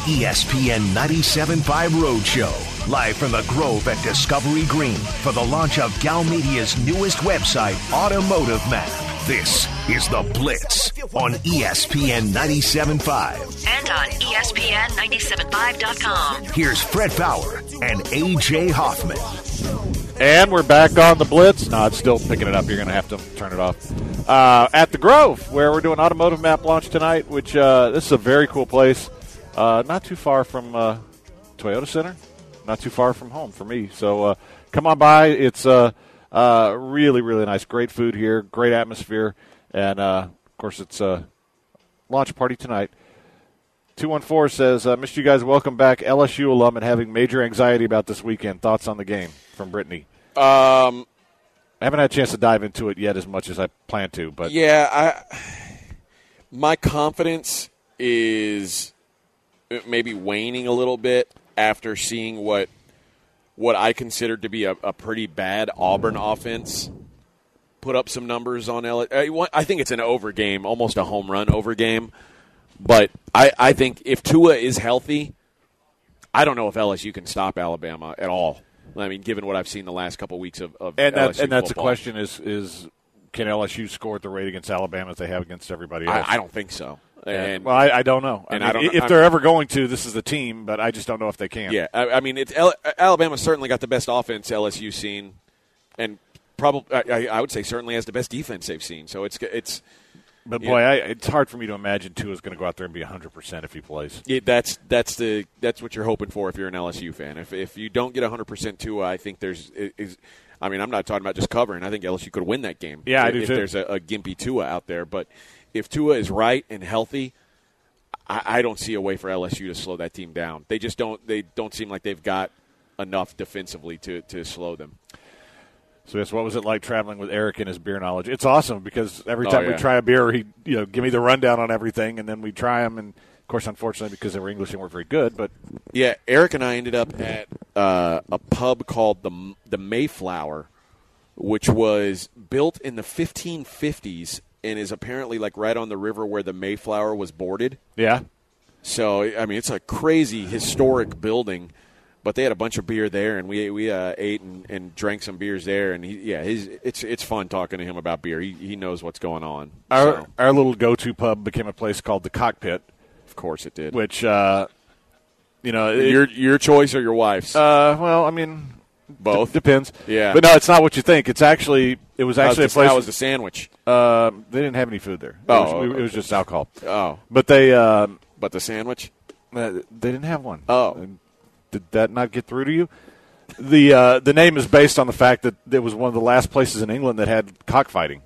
ESPN 97.5 Roadshow, live from the Grove at Discovery Green for the launch of Gal Media's newest website, Automotive Map. This is The Blitz on ESPN 97.5. And on ESPN975.com. Here's Fred Fowler and A.J. Hoffman. And we're back on The Blitz. No, it's still picking it up. You're going to have to turn it off. At the Grove, where we're doing Automotive Map launch tonight, which this is a very cool place. Not too far from Toyota Center. Not too far from home for me. So come on by. It's really, really nice. Great food here. Great atmosphere. And, of course, it's a launch party tonight. 214 says, missed you guys. Welcome back. LSU alum and having major anxiety about this weekend. Thoughts on the game from Brittany? I haven't had a chance to dive into it yet as much as I plan to. But yeah, my confidence is maybe waning a little bit after seeing what I considered to be a pretty bad Auburn offense put up some numbers on LSU. I think it's an over game, almost a home run over game. But I think if Tua is healthy, I don't know if LSU can stop Alabama at all. I mean, given what I've seen the last couple of weeks of LSU that's football. the question is can LSU score at the rate against Alabama as they have against everybody else? I don't think so. And, well, I don't know. And I mean, if they're ever going to, this is the team, but I just don't know if they can. Yeah, I mean, Alabama's certainly got the best offense LSU's seen, and probably I would say certainly has the best defense they've seen. So it's. But boy, it's hard for me to imagine Tua's going to go out there and be 100% if he plays. Yeah, that's what you're hoping for if you're an LSU fan. If you don't get 100% Tua, I think I mean, I'm not talking about just covering. I think LSU could win that game. Yeah, I do if too. There's a gimpy Tua out there, but if Tua is right and healthy, I don't see a way for LSU to slow that team down. They just don't. They don't seem like they've got enough defensively to slow them. So, yes, what was it like traveling with Eric and his beer knowledge? It's awesome because every time we try a beer, he give me the rundown on everything, and then we try them. And, of course, unfortunately, because they were English, they weren't very good. But yeah, Eric and I ended up at a pub called the Mayflower, which was built in the 1550s and is apparently like right on the river where the Mayflower was boarded. Yeah. So, I mean, it's a crazy historic building. But they had a bunch of beer there, and we ate and drank some beers there. And it's fun talking to him about beer. He knows what's going on. Our little go-to pub became a place called the Cockpit. Of course, it did. Which your choice or your wife's? Well, I mean, both depends. Yeah, but no, it's not what you think. It was actually a place. How was the sandwich? They didn't have any food there. It was just alcohol. Oh, but they. But the sandwich? They didn't have one. Oh. Did that not get through to you? The name is based on the fact that it was one of the last places in England that had cockfighting.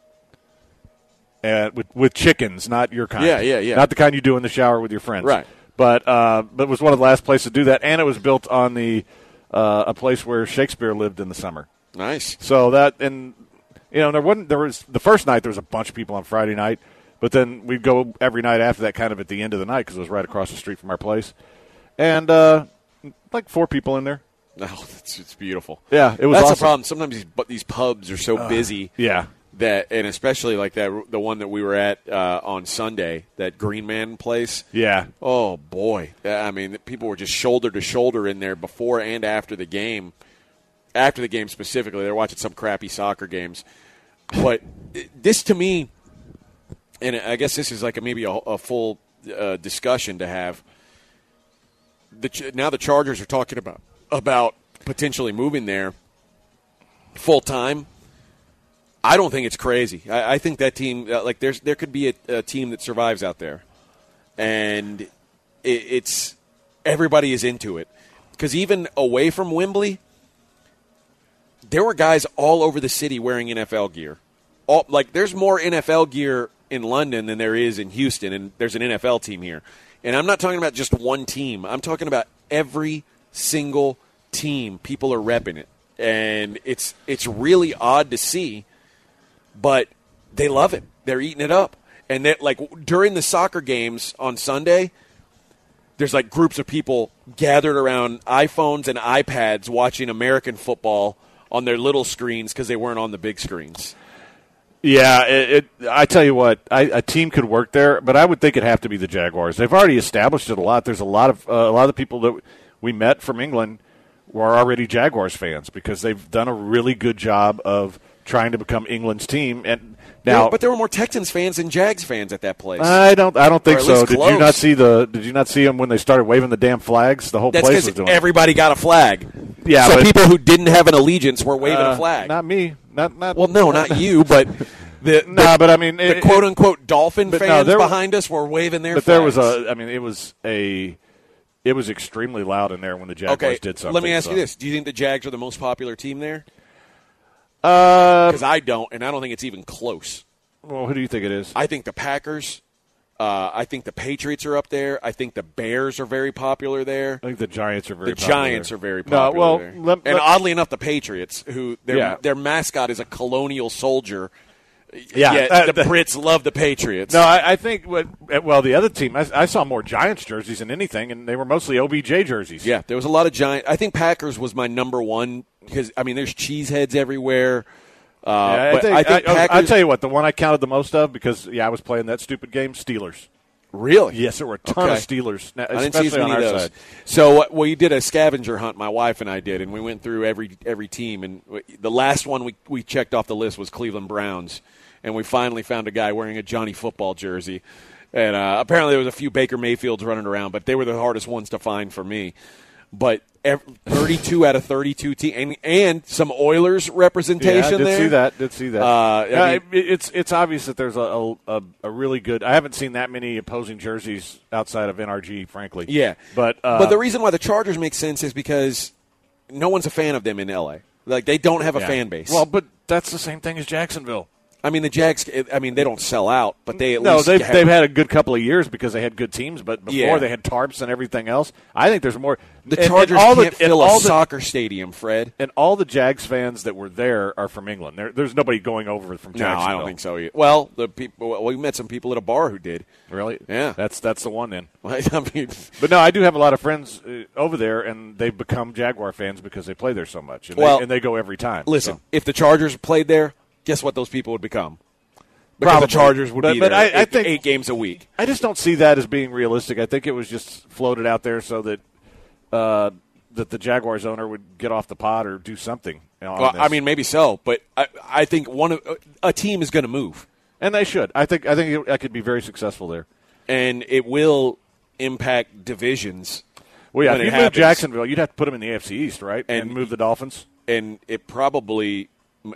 With chickens, not your kind. Yeah. Not the kind you do in the shower with your friends. Right. But it was one of the last places to do that, and it was built on a place where Shakespeare lived in the summer. Nice. So that, and there was the first night there was a bunch of people on Friday night, but then we'd go every night after that, kind of at the end of the night because it was right across the street from our place, and like 4 people in there. Oh, it's beautiful. Yeah, it was. That's awesome. the problem. Sometimes these pubs are so busy. Yeah. And especially like that, the one that we were at on Sunday, that Green Man place. Yeah. Oh boy, I mean, people were just shoulder to shoulder in there before and after the game. After the game specifically, they were watching some crappy soccer games. But this, to me, and I guess this is like maybe a full discussion to have. Now the Chargers are talking about potentially moving there full time. I don't think it's crazy. I think that team, there could be a team that survives out there, and it's everybody is into it. Because even away from Wembley, there were guys all over the city wearing NFL gear. There's more NFL gear in London than there is in Houston, and there's an NFL team here. And I'm not talking about just one team. I'm talking about every single team. People are repping it. And it's really odd to see, but they love it. They're eating it up. And during the soccer games on Sunday, there's groups of people gathered around iPhones and iPads watching American football on their little screens because they weren't on the big screens. Yeah, I tell you what, a team could work there, but I would think it'd have to be the Jaguars. They've already established it a lot. There's a lot of the people that we met from England were already Jaguars fans because they've done a really good job of trying to become England's team. And now, but there were more Texans fans than Jags fans at that place. I don't think so. Did you not see them when they started waving the damn flags? The whole place was doing everybody got a flag. Yeah, so people who didn't have an allegiance were waving a flag. Not me. Not. Well, no, not you, but but I mean, the quote unquote Dolphin fans behind us were waving their flags. But there was it was extremely loud in there when the Jaguars did something. Let me ask you this: do you think the Jags are the most popular team there? Because I don't, and I don't think it's even close. Well, who do you think it is? I think the Packers. I think the Patriots are up there. I think the Bears are very popular there. I think the Giants are very popular. The Giants are very popular there. And oddly enough, the Patriots, who their mascot is a colonial soldier. Yeah, the Brits love the Patriots. No, I think the other team, I saw more Giants jerseys than anything, and they were mostly OBJ jerseys. Yeah, there was a lot of Giants. I think Packers was my number one because, there's cheeseheads everywhere. I think Packers, I'll tell you what, the one I counted the most of because, I was playing that stupid game, Steelers. Really? Yes, there were a ton of Steelers, especially on our side. So we did a scavenger hunt, my wife and I did, and we went through every team. And the last one we checked off the list was Cleveland Browns. And we finally found a guy wearing a Johnny Football jersey. And apparently there was a few Baker Mayfields running around, but they were the hardest ones to find for me. But 32 out of 32 teams, and some Oilers representation there. Did see that. It's obvious that there's a really good – I haven't seen that many opposing jerseys outside of NRG, frankly. Yeah. But the reason why the Chargers make sense is because no one's a fan of them in L.A. Like, they don't have a fan base. Well, but that's the same thing as Jacksonville. The Jags, they don't sell out, but they they've had a good couple of years because they had good teams, but before they had tarps and everything else. I think there's more. The Chargers can't fill a soccer stadium, Fred. And all the Jags fans that were there are from England. There's nobody going over from Jacksonville. No, I don't think so either. Well, we met some people at a bar who did. Really? Yeah. That's the one then. But no, I do have a lot of friends over there, and they've become Jaguar fans because they play there so much, and they go every time. Listen, if the Chargers played there, guess what those people would become? Because Probably. the Chargers would be there I think 8 games a week. I just don't see that as being realistic. I think it was just floated out there so that that the Jaguars owner would get off the pot or do something. Maybe so, but I think a team is going to move, and they should. I think I could be very successful there, and it will impact divisions. Well, yeah, if you move Jacksonville, you'd have to put them in the AFC East, right, and move the Dolphins, and it probably.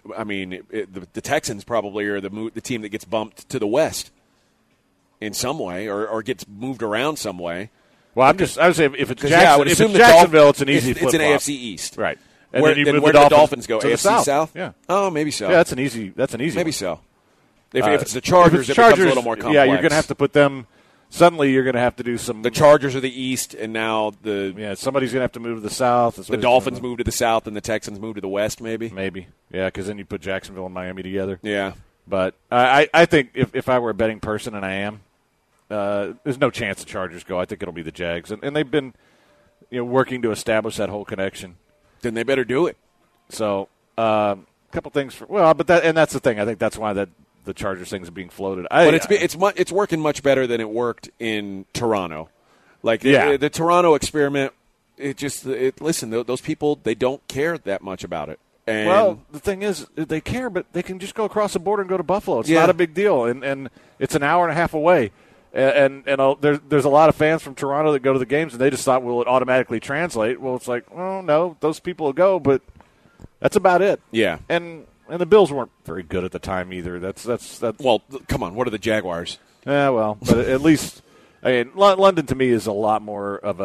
The Texans probably are the team that gets bumped to the West in some way or gets moved around some way. Well, I would say if it's Jacksonville, it's an easy flip-flop. It's an AFC East. Right. And where do the Dolphins go? AFC South? Yeah. Oh, maybe so. Yeah, that's an easy Maybe one. so. If it's the Chargers, it becomes a little more complex. Yeah, you're going to have to put them – suddenly you're going to have to do some – the Chargers are the East, and now somebody's going to have to move to the South. The Dolphins move to the South, and the Texans move to the West, maybe? Maybe. Yeah, because then you put Jacksonville and Miami together. Yeah. But I think if I were a betting person, and I am, there's no chance the Chargers go. I think it'll be the Jags. And they've been working to establish that whole connection. Then they better do it. So a couple things. That's the thing. I think that's why the Chargers things are being floated. But it's working much better than it worked in Toronto. Like the Toronto experiment, listen, those people, they don't care that much about it. And the thing is, they care, but they can just go across the border and go to Buffalo. It's not a big deal, and it's an hour and a half away. And there's a lot of fans from Toronto that go to the games, and they just thought, will it automatically translate? Well, it's like, well, no, those people will go, but that's about it. Yeah. And the Bills weren't very good at the time either. That's well, come on, what are the Jaguars? Yeah, well, but at least London to me is a lot more of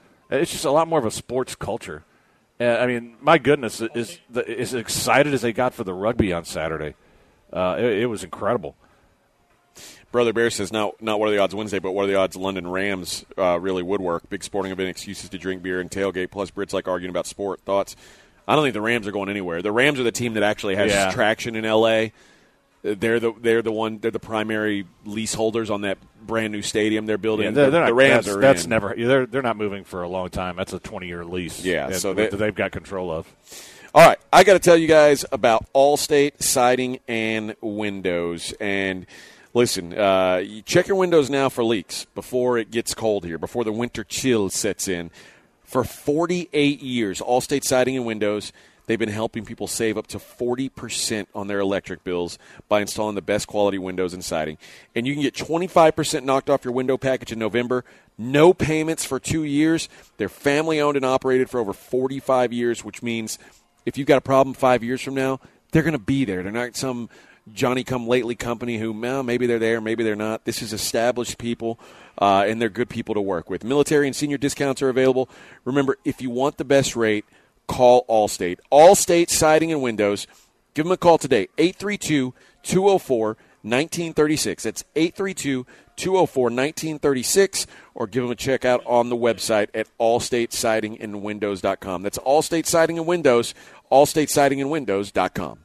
a sports culture. My goodness, is as excited as they got for the rugby on Saturday. It was incredible. Brother Bear says, not what are the odds Wednesday, but what are the odds London Rams really would work? Big sporting event, excuses to drink beer and tailgate, plus Brits like arguing about sport. Thoughts? I don't think the Rams are going anywhere. The Rams are the team that actually has traction in L.A. They're the primary leaseholders on that brand new stadium they're building. Yeah, the Rams are that's in. They're not moving for a long time. That's a 20-year lease. Yeah, so they've got control of. All right, I got to tell you guys about Allstate Siding and Windows. And listen, you check your windows now for leaks before it gets cold here, before the winter chill sets in. For 48 years, Allstate Siding and Windows, they've been helping people save up to 40% on their electric bills by installing the best quality windows and siding. And you can get 25% knocked off your window package in November. No payments for 2 years. They're family-owned and operated for over 45 years, which means if you've got a problem 5 years from now, they're going to be there. They're not some Johnny-come-lately company who, well, maybe they're there, maybe they're not. This is established people, and they're good people to work with. Military and senior discounts are available. Remember, if you want the best rate, call Allstate. Allstate Siding and Windows. Give them a call today, 832-204-1936. That's 832-204-1936, or give them a check out on the website at allstatesidingandwindows.com. That's Allstate Siding and Windows, allstatesidingandwindows.com.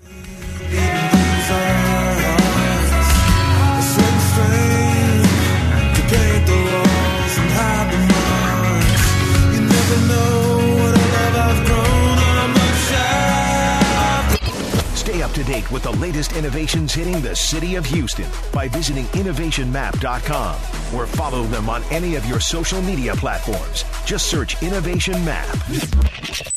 Stay up to date with the latest innovations hitting the city of Houston by visiting innovationmap.com or follow them on any of your social media platforms. Just search Innovation Map.